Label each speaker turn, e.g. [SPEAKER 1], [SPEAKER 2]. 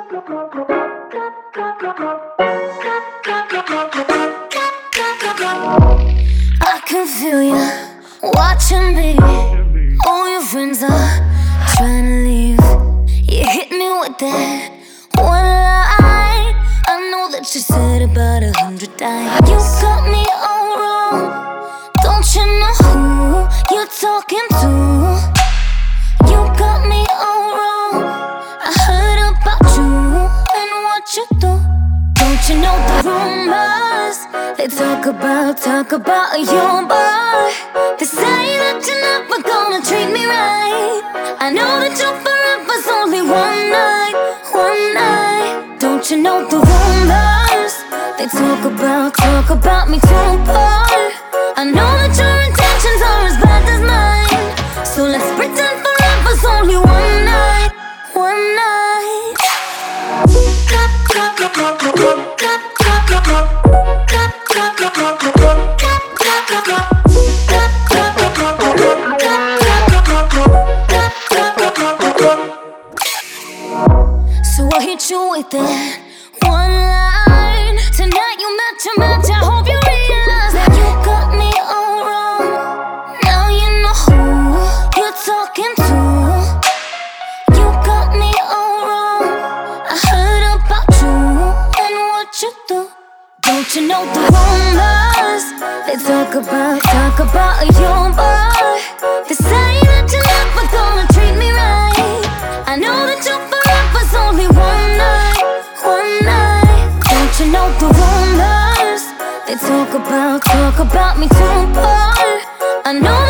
[SPEAKER 1] I can feel you watching me. All your friends are trying to leave. You hit me with that one line. I know that you said about 100 times. You got me all wrong. Don't you know who you're talking to? You got me all wrong. I heard about you and what you do. Don't you know the rumors? They talk about your boy. They say that you're never gonna treat me right. I know that your forever's only one night, one night. Don't you know the rumors? They talk about me too, boy. I know that your intentions are as bad as mine. So let's pretend forever's only one night, one night. So I hit you with that one line. Tonight you match a match. I hope you realize that you got me all wrong. Now you know who you're talking to. You got me all wrong. I heard about you and what you do. Don't you know the rumors? They talk about your boy. They say that you're never gonna treat me right. I know that your forever's only one night, one night. Don't you know the rumors? They talk about me too, boy. I know